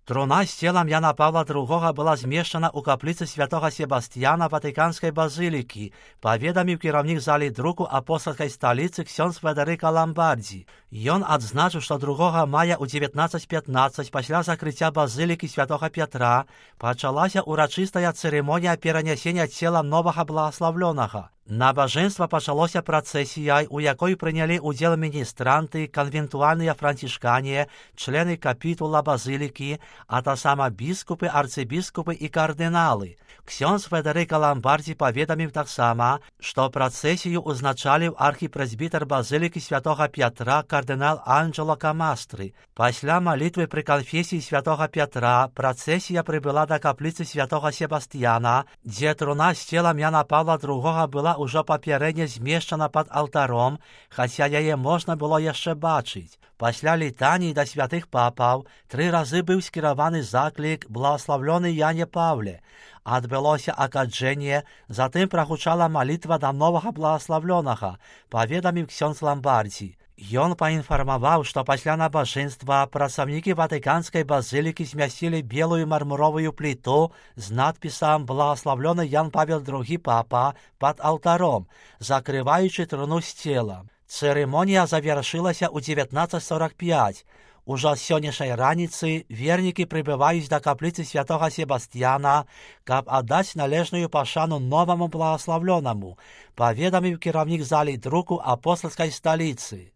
Труна з целам Яна Павла II была змешчана ў капліцы святога Себастьяна Ватыканскай базылікі, паведаміў кіраўнік залі друку апостальскай сталіцы ксёндз Федэрыка Ламбардзі. Ён адзначыў, што 2 мая ў 19:15 пасля закрыцця базылікі святога Пятра пачалася ўрачыстая цырымонія перанясення цела новага благаслаўлёнага. Набажэнства пачалося працэсіяй, у якой прынялі ўдзел міністранты, канвентуальныя францішкане, члены капітула базылікі, а таксама біскупы, арцыбіскупы і кардыналы. Ксёндз Федэрыка Ламбардзі паведаміў таксама, што працэсію ўзначаліў архіпрэзбітар базылікі святога Пятра кардынал Анджело Камастры. Пасля малітвы пры канфесіі святога Пятра працэсія прыбыла да капліцы святога Себастьяна, дзе труна з целам Яна Павла II была ўжо папярэдне змешчана пад алтаром, хаця яе можна было яшчэ бачыць. Пасля літаніі да святых папаў 3 разы быў скіраваны заклік «Благаславлёны Яне Павле». Адбылося акаджэнне, затым прагучала малітва да новага благаславлёнага, паведаміў ксёндз Ламбардзі. Ён паінфармаваў, што пасля набажэнства працаўнікі ватыканскай базылікі змясцілі белую мармуровую пліту з надпісам «Благаславлёны Ян Павел II папа» пад алтаром, закрываючы труну з целам. Цырымонія завяршылася ў 19:45. Ужо з сённяшняй раніцы вернікі прыбываюць да капліцы святога Себастьяна, каб аддаць належную пашану новаму благаславлёнаму, паведаміў кіраўнік залі друку апостальскай сталіцы.